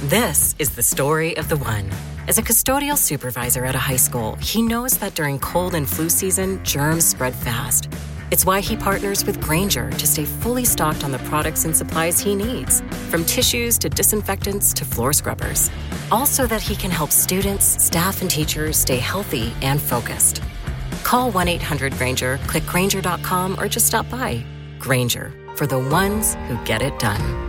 This is the story of the one. As a custodial supervisor at a high school, he knows that during cold and flu season, germs spread fast. It's why he partners with Grainger to stay fully stocked on the products and supplies he needs, from tissues to disinfectants to floor scrubbers. All so that he can help students, staff, and teachers stay healthy and focused. Call 1-800-GRAINGER, click Grainger.com, or just stop by. Grainger, for the ones who get it done.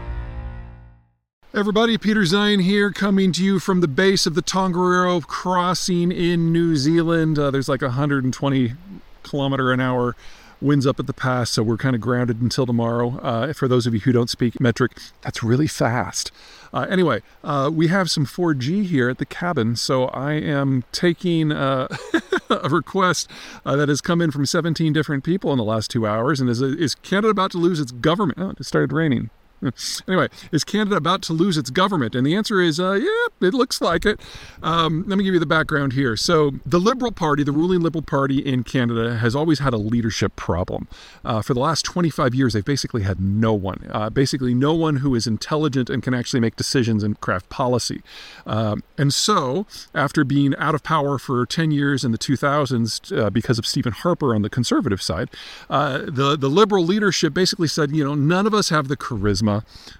Everybody, Peter Zion here, coming to you from the base of the Tongariro Crossing in New Zealand. There's like 120 kilometer an hour winds up at the pass, so we're kind of grounded until tomorrow. For those of you who don't speak metric, that's really fast. Anyway, we have some 4G here at the cabin, so I am taking a request that has come in from 17 different people in the last 2 hours. And is Canada about to lose its government? Oh, it started raining. Anyway, is Canada about to lose its government? And the answer is, yeah, it looks like it. Let me give you the background here. So the Liberal Party, the ruling Liberal Party in Canada, has always had a leadership problem. For the last 25 years, they've basically had no one. Basically no one who is intelligent and can actually make decisions and craft policy. And so, after being out of power for 10 years in the 2000s because of Stephen Harper on the Conservative side, the Liberal leadership basically said, none of us have the charisma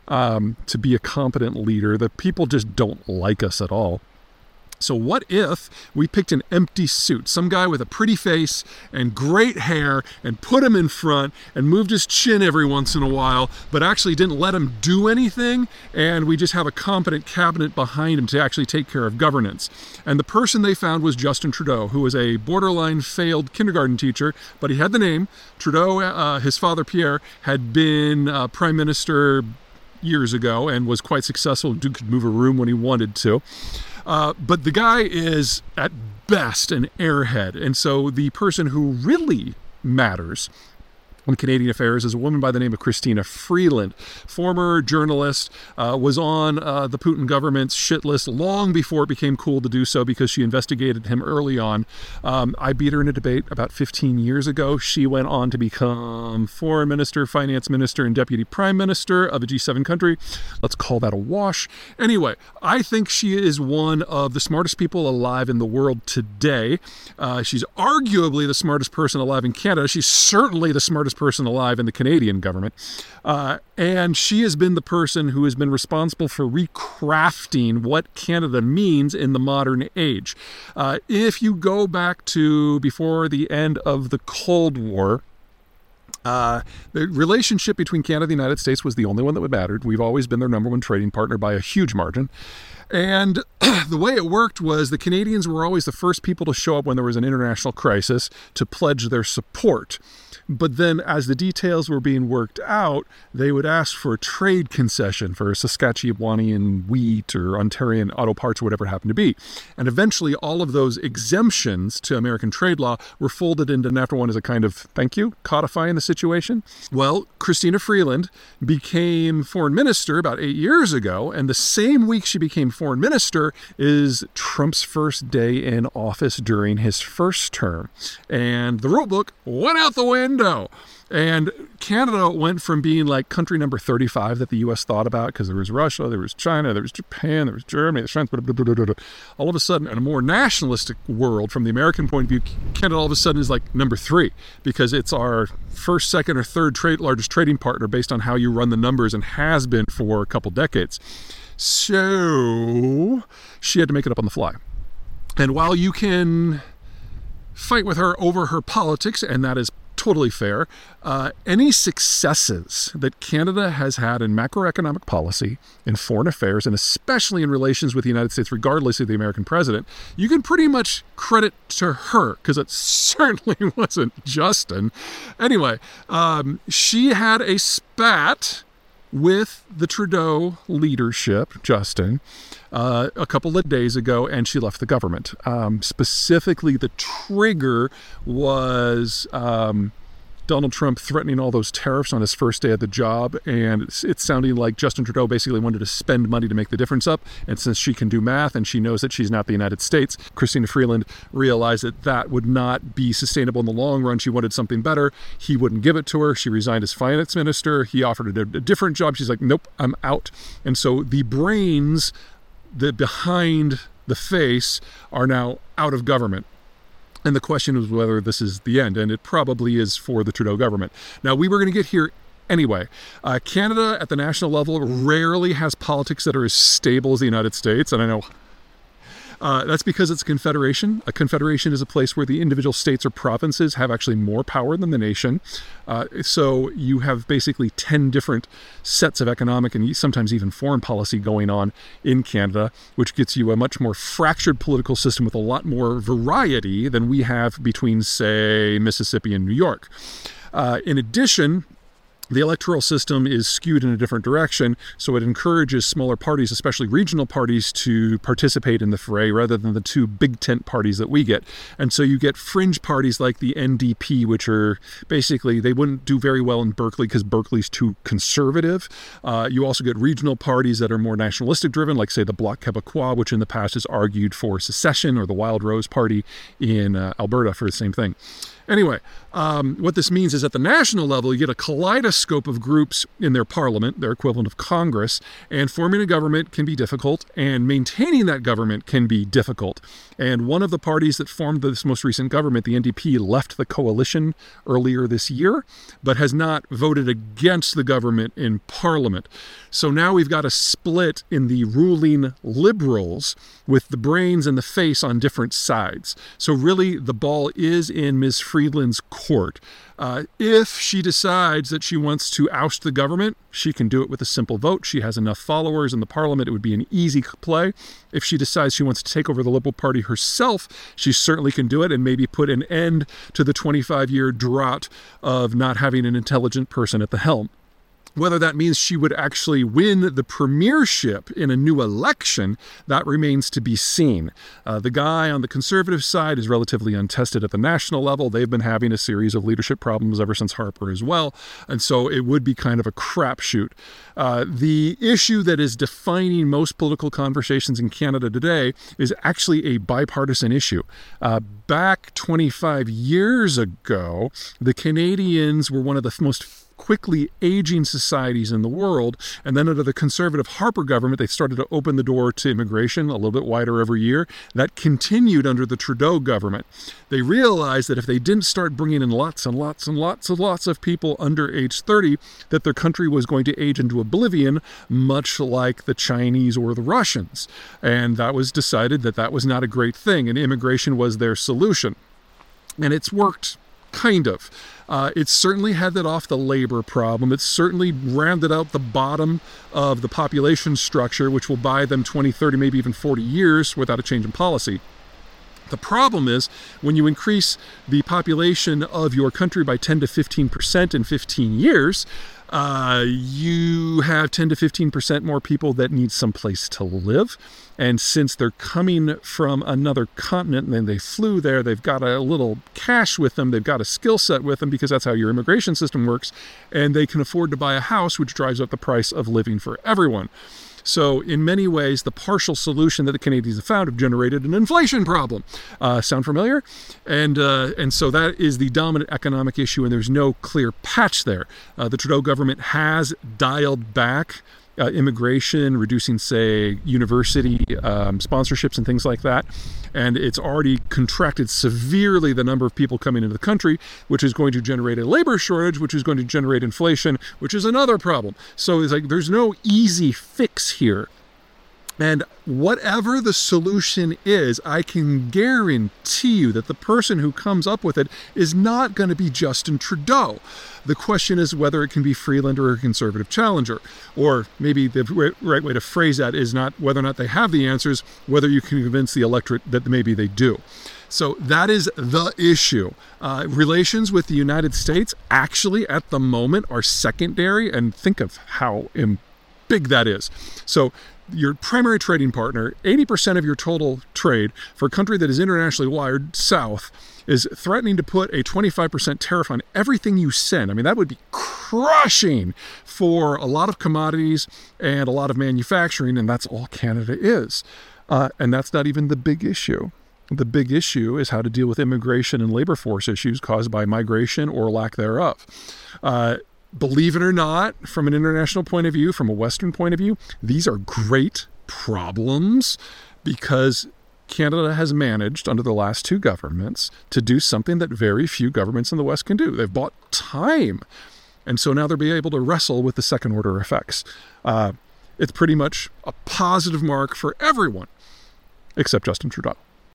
to be a competent leader. The people just don't like us at all. So what if we picked an empty suit, some guy with a pretty face and great hair, and put him in front and moved his chin every once in a while, but actually didn't let him do anything, and we just have a competent cabinet behind him to actually take care of governance. And the person they found was Justin Trudeau, who was a borderline failed kindergarten teacher, but he had the name. Trudeau, his father Pierre, had been Prime Minister years ago and was quite successful. Dude could move a room when he wanted to. But the guy is, at best, an airhead. And so the person who really matters in Canadian affairs is a woman by the name of Chrystia Freeland, former journalist, was on the Putin government's shit list long before it became cool to do so because she investigated him early on. I beat her in a debate about 15 years ago. She went on to become foreign minister, finance minister, and deputy prime minister of a G7 country. Let's call that a wash. Anyway, I think she is one of the smartest people alive in the world today. She's arguably the smartest person alive in Canada. She's certainly the smartest person alive in the Canadian government. And she has been the person who has been responsible for recrafting what Canada means in the modern age. If you go back to before the end of the Cold War, the relationship between Canada and the United States was the only one that would matter. We've always been their number one trading partner by a huge margin. And the way it worked was the Canadians were always the first people to show up when there was an international crisis to pledge their support. But then as the details were being worked out, they would ask for a trade concession for Saskatchewanian wheat or Ontarian auto parts or whatever it happened to be. And eventually all of those exemptions to American trade law were folded into an after one as a kind of thank you, codifying the situation. Well, Chrystia Freeland became foreign minister about 8 years ago, and the same week she became foreign minister is Trump's first day in office during his first term. And the rule book went out the window. And Canada went from being like country number 35 that the U.S. thought about, because there was Russia, there was China, there was Japan, there was Germany, there was France, all of a sudden, in a more nationalistic world, from the American point of view, Canada all of a sudden is like number 3, because it's our first, second, or third largest trading partner based on how you run the numbers, and has been for a couple decades. So she had to make it up on the fly. And while you can fight with her over her politics, and that is totally fair, any successes that Canada has had in macroeconomic policy, in foreign affairs, and especially in relations with the United States, regardless of the American president, you can pretty much credit to her, because it certainly wasn't Justin. Anyway, she had a spat with the Trudeau leadership, Justin, a couple of days ago, and she left the government. Specifically, the trigger was Donald Trump threatening all those tariffs on his first day of the job, and it's sounding like Justin Trudeau basically wanted to spend money to make the difference up. And since she can do math and she knows that she's not the United States, Chrystia Freeland realized that that would not be sustainable in the long run. She wanted something better. He wouldn't give it to her. She resigned as finance minister. He offered her a different job. She's like, nope, I'm out. And so the brains that behind the face are now out of government. And the question is whether this is the end, and it probably is for the Trudeau government. Now, we were going to get here anyway. Canada at the national level rarely has politics that are as stable as the United States, and I know that's because it's a confederation. A confederation is a place where the individual states or provinces have actually more power than the nation. So you have basically 10 different sets of economic and sometimes even foreign policy going on in Canada, which gets you a much more fractured political system with a lot more variety than we have between, say, Mississippi and New York. In addition, the electoral system is skewed in a different direction, so it encourages smaller parties, especially regional parties, to participate in the fray rather than the two big tent parties that we get. And so you get fringe parties like the NDP, which are basically, they wouldn't do very well in Berkeley because Berkeley's too conservative. You also get regional parties that are more nationalistic driven, like say the Bloc Québécois, which in the past has argued for secession, or the Wild Rose Party in Alberta for the same thing. Anyway, what this means is at the national level, you get a kaleidoscope of groups in their parliament, their equivalent of Congress, and forming a government can be difficult, and maintaining that government can be difficult. And one of the parties that formed this most recent government, the NDP, left the coalition earlier this year, but has not voted against the government in parliament. So now we've got a split in the ruling Liberals with the brains and the face on different sides. So really, the ball is in Ms. Freeland's court. If she decides that she wants to oust the government, she can do it with a simple vote. She has enough followers in the parliament. It would be an easy play. If she decides she wants to take over the Liberal Party herself, she certainly can do it and maybe put an end to the 25-year drought of not having an intelligent person at the helm. Whether that means she would actually win the premiership in a new election, that remains to be seen. The guy on the Conservative side is relatively untested at the national level. They've been having a series of leadership problems ever since Harper as well, and so it would be kind of a crapshoot. The issue that is defining most political conversations in Canada today is actually a bipartisan issue. Back 25 years ago, the Canadians were one of the most quickly aging societies in the world, and then under the Conservative Harper government, they started to open the door to immigration a little bit wider every year. That continued under the Trudeau government. They realized that if they didn't start bringing in lots and lots and lots of people under age 30, that their country was going to age into oblivion, much like the Chinese or the Russians. And that was decided that that was not a great thing, and immigration was their solution. And it's worked, kind of. It's certainly headed off the labor problem. It's certainly rounded out the bottom of the population structure, which will buy them 20, 30, maybe even 40 years without a change in policy. The problem is when you increase the population of your country by 10 to 15% in 15 years, you have 10 to 15% more people that need someplace to live. And since they're coming from another continent and then they flew there, they've got a little cash with them, they've got a skill set with them, because that's how your immigration system works, and they can afford to buy a house, which drives up the price of living for everyone. So in many ways, the partial solution that the Canadians have found have generated an inflation problem. Sound familiar? And so that is the dominant economic issue, and there's no clear patch there. The Trudeau government has dialed back immigration, reducing, say, university sponsorships and things like that. And it's already contracted severely the number of people coming into the country, which is going to generate a labor shortage, which is going to generate inflation, which is another problem. So it's like there's no easy fix here. And whatever the solution is, I can guarantee you that the person who comes up with it is not going to be Justin Trudeau. The question is whether it can be Freeland or a Conservative challenger. Or maybe the right way to phrase that is not whether or not they have the answers, whether you can convince the electorate that maybe they do. So that is the issue. Relations with the United States actually at the moment are secondary, and think of how big that is. So your primary trading partner, 80% of your total trade for a country that is internationally wired south, is threatening to put a 25% tariff on everything you send. I mean, that would be crushing for a lot of commodities and a lot of manufacturing, and that's all Canada is. And that's not even the big issue. The big issue is how to deal with immigration and labor force issues caused by migration or lack thereof. Believe it or not, from an international point of view, from a Western point of view, these are great problems because Canada has managed under the last two governments to do something that very few governments in the West can do. They've bought time. And so now they'll be able to wrestle with the second order effects. It's pretty much a positive mark for everyone except Justin Trudeau.